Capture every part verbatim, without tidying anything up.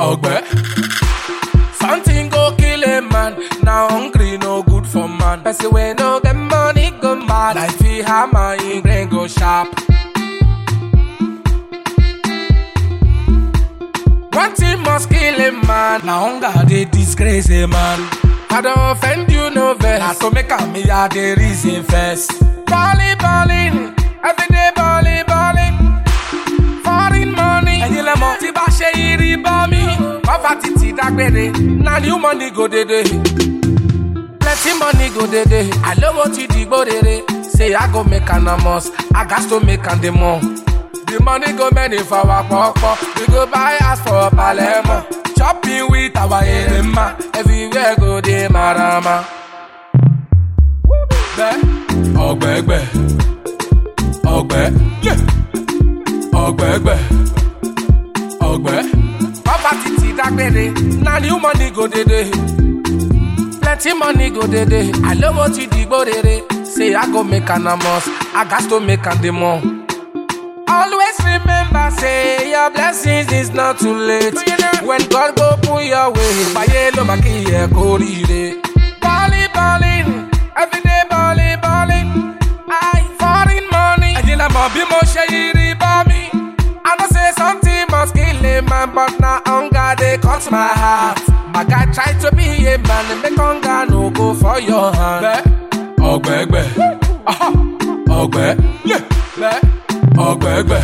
Ogbe. Something go kill a man. Now hungry no good for man. Person we no get money go mad. Like fi hammer in brain go sharp. One thing must kill a man. Now hunger they disgrace a man. I don't offend you no vex. I to make a me a the reason first. Balling, balling, everyday balling, balling. Foreign money, and you let me ti ba she iri ba mi. Poverty ti dagbere, na new money go dede. Plenty money go dede. I love what you digbo dede. Say I go make an amos, I got to make an demo. The money go many for our pop. We go buy us for Palermo. Shopping with our enema. Everywhere go de marama. Ogbe, ogbe, ogbe, yeah. Ogbe, ogbe, ogbe. Poverty ti dagbere, na new money go dede. Plenty money go dede. I love what you digbo dede. Say I go make an amos, I got to make an demo. Always remember, say your blessings is not too late. When God go put your way, Bayelo makiye korire. Balling, balling, everyday balling, balling. I foreign money. I didn't know be mo shayiri ba mi. I know say something must kill a man, but now hunger they cut my heart. My guy try to be a man, and make hunger no go for your hand. Ogbe, ogbe, aha, ogbe, yeah. Ogbe, ogbe,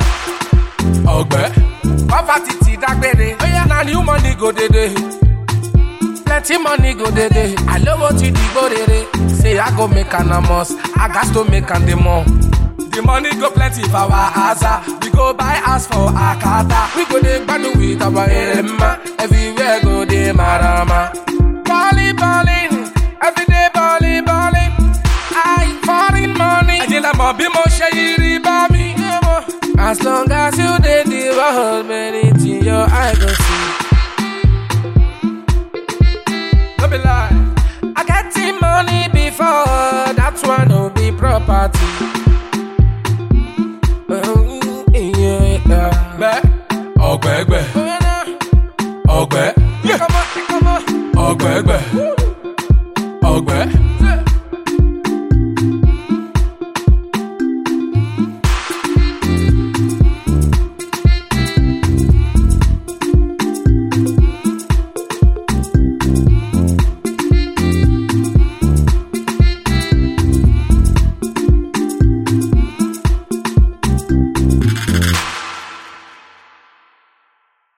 ogbe. Poverty ti dagbere. Na new money go dede. Plenty money go dede. I love what you digbo dede. Say I go make an amos, I got to make an demo. The money go plenty for our asa. We go buy us for Akata. We go de badu with our emma. Everywhere go de marama. Balling, balling, everyday balling, balling. I foreign money. I didn't know be mo shayiri ba mi. As long as you did the world, many things your eye go see. Don't be lie. I get the money before, that one will be property. Uh, yeah, yeah. Ogbe, ogbe, ogbe, yeah. Ogbe, ogbe, ogbe.